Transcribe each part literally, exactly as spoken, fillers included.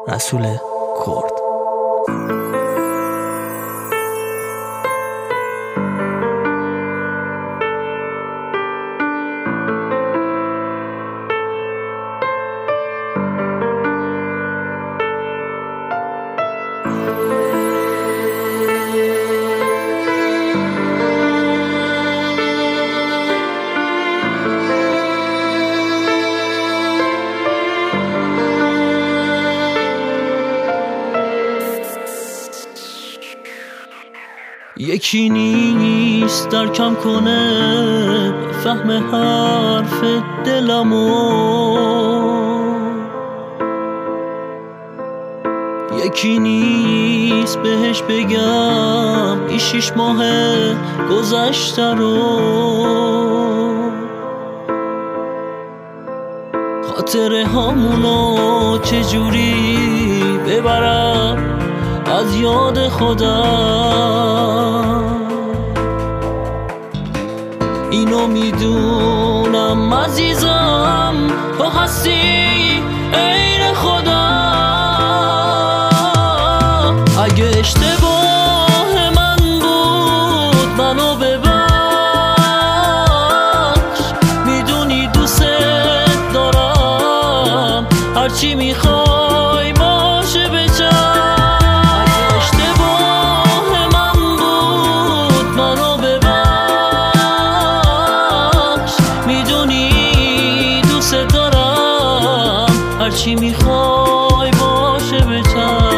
رسول کرد. یکی نیست در کم کنه فهم حرف دلمو، یکی نیست بهش بگم این شیش ماه گذشته رو، خاطره هامونو چجوری ببرم از یاد خودم. اینو میدونم عزیزم تو هستی عین خودم. اگه اشتباه من بود منو ببخش، میدونی دوست دارم هرچی میخوای باشه بچم. هرچی میخوای باشه بچم.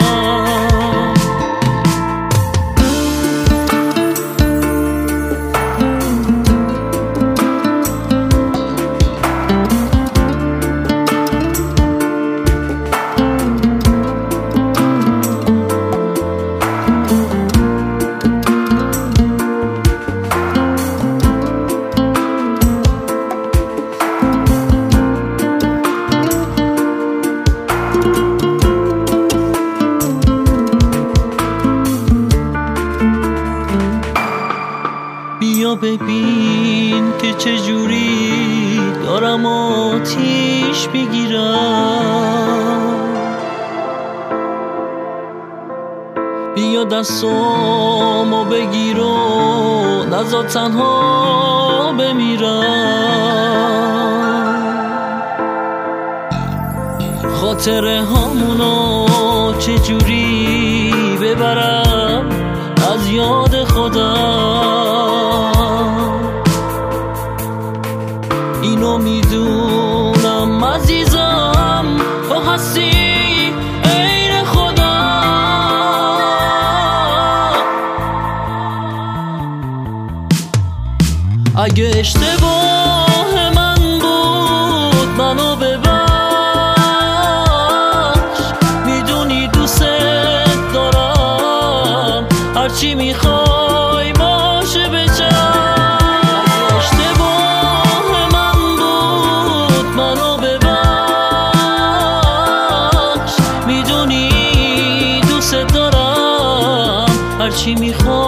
بیا ببین که چجوری دارم آتیش بگیرم، بیا دستامو بگیر و نذار تنها بمیرم. خاطره هامونو چجوری ببرم از یاد خودم. اینو میدونم عزیزم تو هستی عین خودم. اگه اشتباه من بود منو ببخش، میدونی دوست دارم هرچی میخوای باشه بچم. هرچی میخوای